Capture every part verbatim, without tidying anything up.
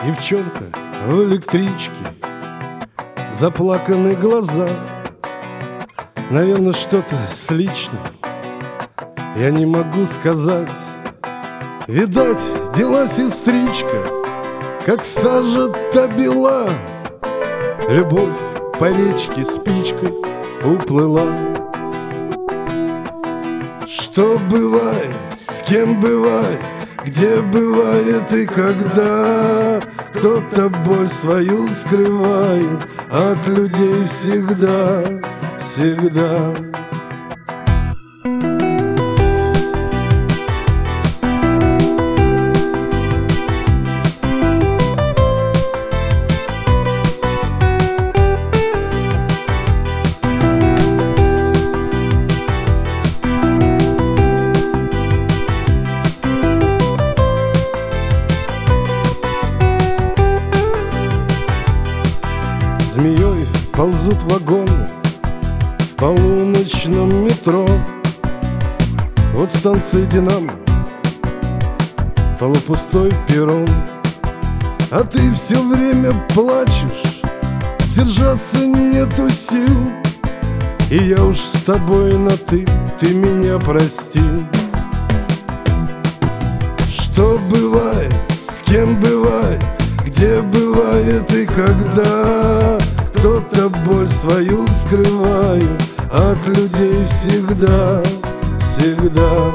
Девчонка в электричке, заплаканы глаза. Наверное, что-то с личным я не могу сказать. Видать, дела сестричка, как сажа та бела. Любовь по речке спичкой уплыла. Что бывает, с кем бывает, где бывает и когда кто-то боль свою скрывает от людей всегда, всегда. Змеей ползут вагоны в полуночном метро. Вот станция «Динамо», полупустой перрон. А ты все время плачешь, сдержаться нету сил. И я уж с тобой на «ты», ты меня прости. Что бывает, с кем бывает, где бывает и когда кто-то боль свою скрывает от людей всегда, всегда.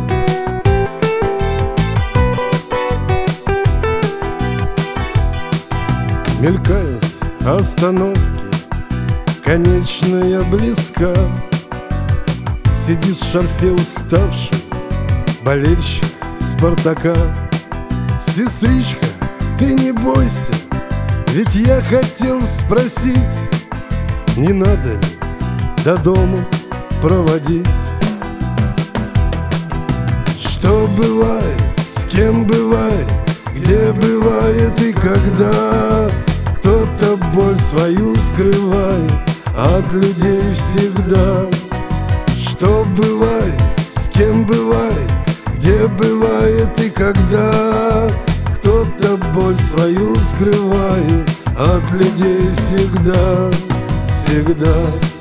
Мелькают остановки, конечная близка. Сидит в шарфе уставший болельщик «Спартака». Сестричка, ты не бойся, ведь я хотел спросить, не надо ли до дому проводить. Что бывает, с кем бывает, где бывает и когда кто-то боль свою скрывает от людей всегда. Что бывает, с кем бывает, где бывает и когда кто-то боль свою скрывает от людей всегда, всегда.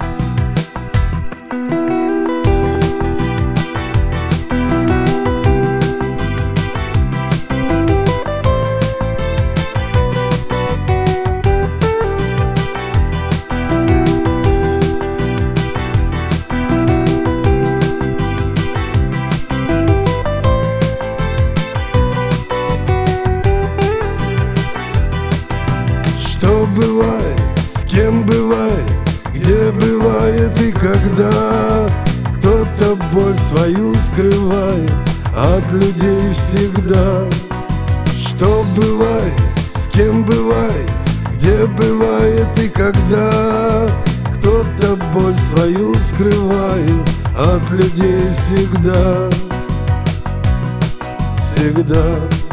Что бывает, с кем бывает, где бывает и когда кто-то боль свою скрывает от людей всегда. Что бывает, с кем бывает, где бывает и когда кто-то боль свою скрывает от людей всегда, всегда.